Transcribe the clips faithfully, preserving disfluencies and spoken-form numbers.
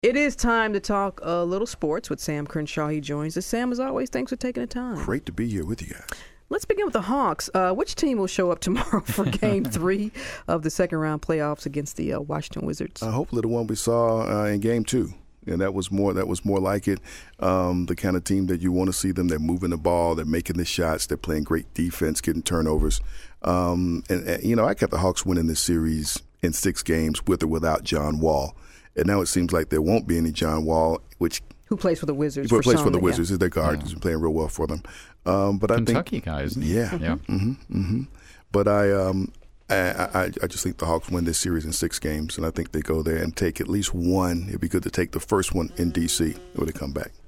It is time to talk a little sports with Sam Crenshaw. He joins us. Sam, as always, thanks for taking the time. Great to be here with you guys. Let's begin with the Hawks. Uh, which team will show up tomorrow for Game Three of the second round playoffs against the uh, Washington Wizards? Uh, hopefully, the one we saw uh, in Game Two, and that was more. That was more like it. Um, the kind of team that you want to see them. They're moving the ball. They're making the shots. They're playing great defense, getting turnovers. Um, and, and you know, I got the Hawks winning this series in six games with or without John Wall. And now it seems like there won't be any John Wall, which who plays for the Wizards? Who for plays some, for the yeah. Wizards? Is their guard? Yeah. He's been playing real well for them. Um, but Kentucky I think guys. Yeah, yeah. Mm-hmm, mm-hmm. But I, um, I, I, I just think the Hawks win this series in six games, and I think they go there and take at least one. It'd be good to take the first one in D C when they come back.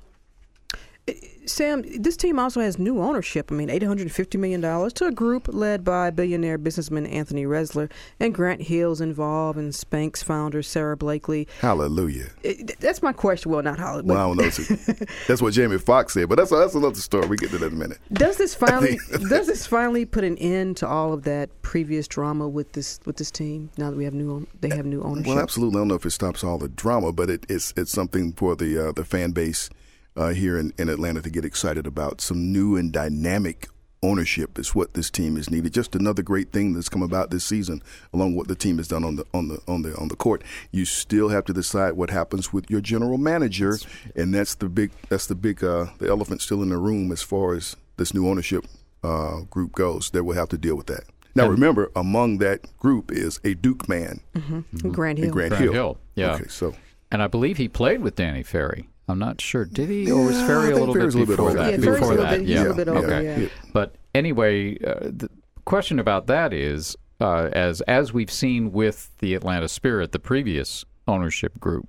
Sam, this team also has new ownership. I mean, eight hundred fifty million dollars to a group led by billionaire businessman Anthony Resler, and Grant Hill's involved, and Spanx founder Sarah Blakely. Hallelujah. It, that's my question. Well, not hallelujah. Well, I don't know. That's what Jamie Foxx said, but that's that's another story. We get to that in a minute. Does this finally does this finally put an end to all of that previous drama with this with this team? Now that we have new they have new ownership. Well, absolutely. I don't know if it stops all the drama, but it, it's it's something for the uh, the fan base. Uh, here in, in Atlanta to get excited about. Some new and dynamic ownership is what this team is needed. Just another great thing that's come about this season, along with what the team has done on the on the on the on the court. You still have to decide what happens with your general manager, and that's the big that's the big uh, the elephant still in the room as far as this new ownership uh, group goes. They will have to deal with that. Now, remember, among that group is a Duke man, mm-hmm. Mm-hmm. Grant Hill. And Grant, Grant Hill. Hill. Yeah. Okay, so and I believe he played with Danny Ferry. I'm not sure. Did he, or was Ferry yeah, a little bit Ferry's before a little bit that? Yeah, before Ferry's that, a yeah. little bit older, okay. yeah. But anyway, uh, the question about that is, uh, as as we've seen with the Atlanta Spirit, the previous ownership group,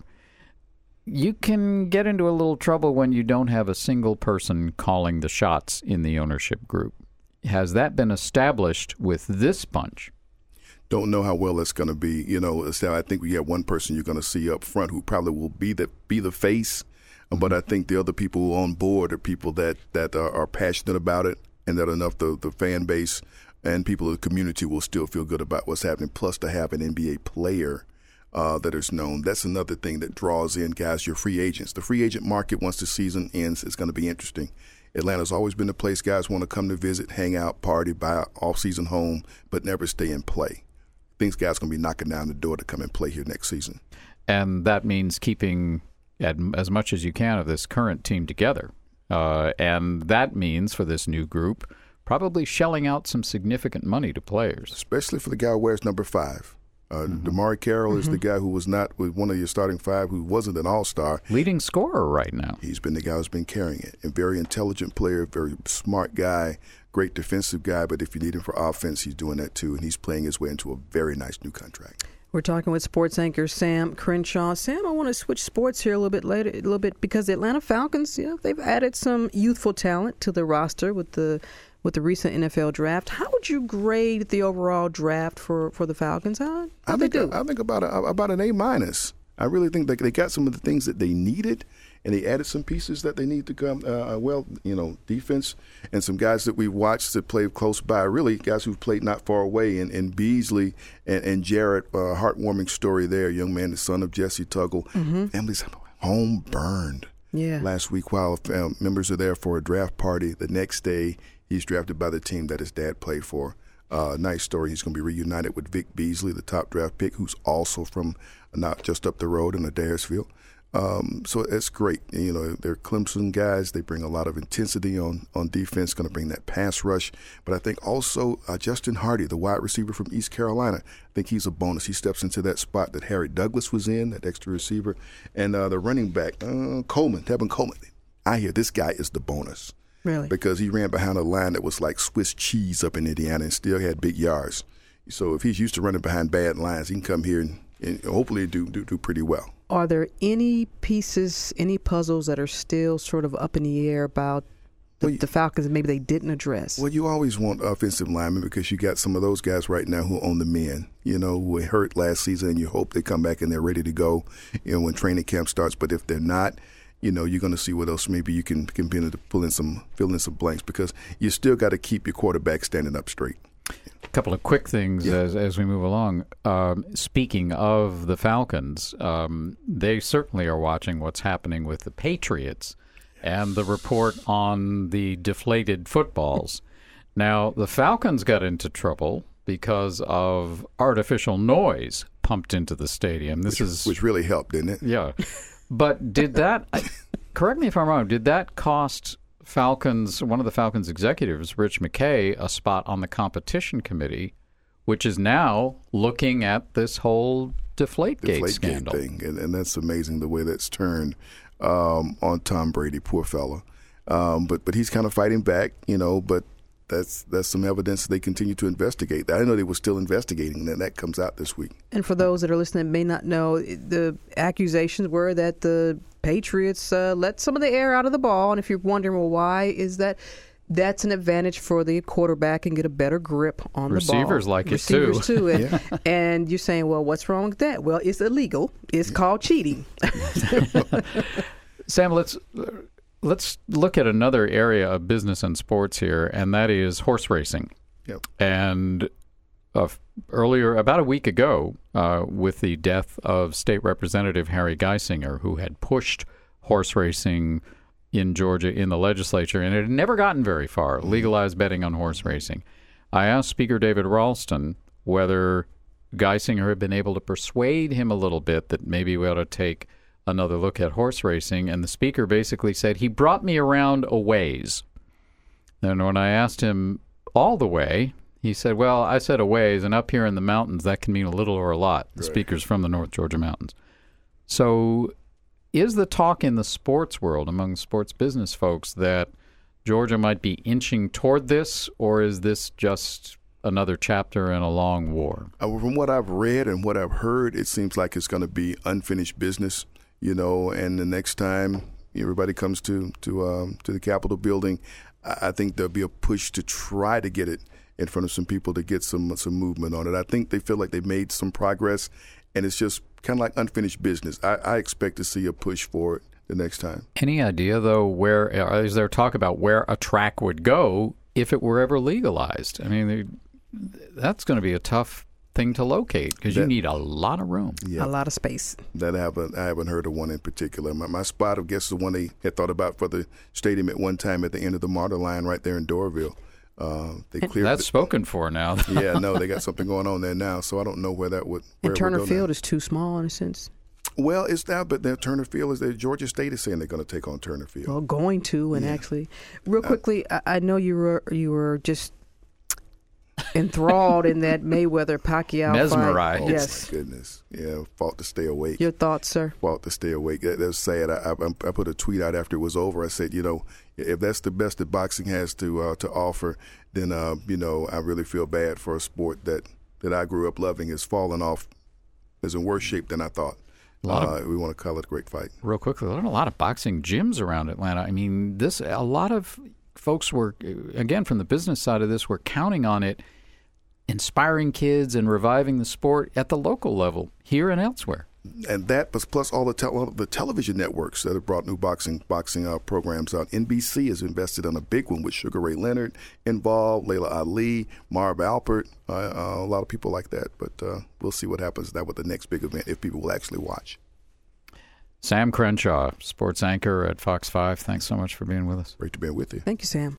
you can get into a little trouble when you don't have a single person calling the shots in the ownership group. Has that been established with this bunch? Don't know how well it's going to be. You know, I think we have one person you're going to see up front who probably will be the be the face. But I think the other people who are on board are people that, that are, are passionate about it, and that enough the, the fan base and people in the community will still feel good about what's happening. Plus, to have an N B A player uh, that is known, that's another thing that draws in guys, your free agents. The free agent market, once the season ends, is going to be interesting. Atlanta's always been the place guys want to come to visit, hang out, party, buy an off-season home, but never stay and play. I think guys are going to be knocking down the door to come and play here next season. And that means keeping At, as much as you can of this current team together. Uh, and that means for this new group, probably shelling out some significant money to players. Especially for the guy who wears number five. Uh, mm-hmm. DeMarre Carroll mm-hmm. is the guy who was not with one of your starting five, who wasn't an all-star. Leading scorer right now. He's been the guy who's been carrying it. A very intelligent player, very smart guy, great defensive guy, but if you need him for offense, he's doing that too, and he's playing his way into a very nice new contract. We're talking with sports anchor Sam Crenshaw. Sam, I want to switch sports here a little bit later, a little bit, because the Atlanta Falcons, you know, they've added some youthful talent to the roster with the with the recent N F L draft. How would you grade the overall draft for, for the Falcons? How I they think do? I think about a, about an A minus. I really think they they got some of the things that they needed, and they added some pieces that they need to come. Uh, well, you know, defense and some guys that we watched that played close by. Really, guys who've played not far away. And, and Beasley and, and Jarrett, uh, heartwarming story there. Young man, the son of Jesse Tuggle. Mm-hmm. Family's home burned. Yeah. Last week, while uh, members are there for a draft party, the next day he's drafted by the team that his dad played for. Uh, nice story. He's going to be reunited with Vic Beasley, the top draft pick, who's also from not just up the road in Adairsville. Um, so it's great. You know, they're Clemson guys. They bring a lot of intensity on, on defense, going to bring that pass rush. But I think also uh, Justin Hardy, the wide receiver from East Carolina, I think he's a bonus. He steps into that spot that Harry Douglas was in, that extra receiver. And uh, the running back, uh, Coleman, Tevin Coleman. I hear this guy is the bonus. Really? Because he ran behind a line that was like Swiss cheese up in Indiana and still had big yards. So if he's used to running behind bad lines, he can come here and, and hopefully do, do do pretty well. Are there any pieces, any puzzles that are still sort of up in the air about the, well, the Falcons that maybe they didn't address? Well, you always want offensive linemen because you got some of those guys right now who own the men, you know, who were hurt last season, and you hope they come back and they're ready to go, you know, when training camp starts. But if they're not, you know, you're going to see what else maybe you can, can be able to pull in some, fill in some blanks, because you still got to keep your quarterback standing up straight. couple of quick things Yeah. as as we move along. Um, speaking of the Falcons, um, they certainly are watching what's happening with the Patriots and the report on the deflated footballs. Now, the Falcons got into trouble because of artificial noise pumped into the stadium. This which, is which really helped, didn't it? yeah. But did that? Correct me if I'm wrong. Did that cost Falcons, one of the Falcons executives, Rich McKay, a spot on the competition committee, which is now looking at this whole Deflategate Deflategate scandal? thing, and, and that's amazing the way that's turned um, on Tom Brady, poor fella. Um, but but he's kind of fighting back, you know. But that's that's some evidence they continue to investigate. I didn't know they were still investigating, and that comes out this week. And for those that are listening that may not know, the accusations were that the Patriots uh, let some of the air out of the ball. And if you're wondering, well, why is that? That's an advantage for the quarterback and get a better grip on the ball. Receivers like it Receivers too. too. And, and you're saying, well, what's wrong with that? Well, it's illegal. It's called cheating. Sam, let's let's look at another area of business and sports here, and that is horse racing. Yep. And uh, earlier, about a week ago, uh, with the death of State Representative Harry Geisinger, who had pushed horse racing in Georgia in the legislature, and it had never gotten very far, legalized betting on horse racing. I asked Speaker David Ralston whether Geisinger had been able to persuade him a little bit that maybe we ought to take another look at horse racing, and the Speaker basically said, he brought me around a ways. And when I asked him all the way, he said, well, I said a ways, and up here in the mountains, that can mean a little or a lot. The Right. Speaker's from the North Georgia mountains. So is the talk in the sports world, among sports business folks, that Georgia might be inching toward this, or is this just another chapter in a long war? Uh, from what I've read and what I've heard, it seems like it's going to be unfinished business, you know, and the next time everybody comes to to um, to the Capitol building, I, I think there'll be a push to try to get it in front of some people to get some some movement on it. I think they feel like they've made some progress, and it's just kind of like unfinished business. I, I expect to see a push for it the next time. Any idea, though, where is there talk about where a track would go if it were ever legalized? I mean, they, that's going to be a tough thing to locate because you That- need a lot of room. Yeah, A lot of space. that I haven't I haven't heard of one in particular. My, my spot, I guess, is the one they had thought about for the stadium at one time at the end of the Martyr line right there in Doraville. Uh, they cleared That's it. spoken for now. Yeah, no, they got something going on there now, so I don't know where that would. Where And it would Turner go Field now. is too small in a sense. Well, it's now, but then Turner Field is there. Georgia State is saying they're going to take on Turner Field. Well, going to and Yeah. actually, real quickly, I, I know you were you were just enthralled in that Mayweather Pacquiao Mesmerized. fight. Oh Yes. my goodness! Yeah, fought to stay awake. Your thoughts, sir? Fought to stay awake. That, that's sad. I, I, I put a tweet out after it was over. I said, you know, if that's the best that boxing has to uh, to offer, then uh, you know, I really feel bad for a sport that that I grew up loving has fallen off, is in worse shape than I thought. A lot uh, we want to call it a great fight. Real quickly, there are a lot of boxing gyms around Atlanta. I mean, this a lot of folks were, again, from the business side of this, were counting on it, inspiring kids and reviving the sport at the local level here and elsewhere. And that, plus, plus all the tel- the television networks that have brought new boxing boxing uh, programs out. N B C has invested in a big one with Sugar Ray Leonard involved, Layla Ali, Marv Alpert, uh, uh, a lot of people like that. But uh, we'll see what happens that with the next big event if people will actually watch. Sam Crenshaw, sports anchor at Fox five. Thanks so much for being with us. Great to be with you. Thank you, Sam.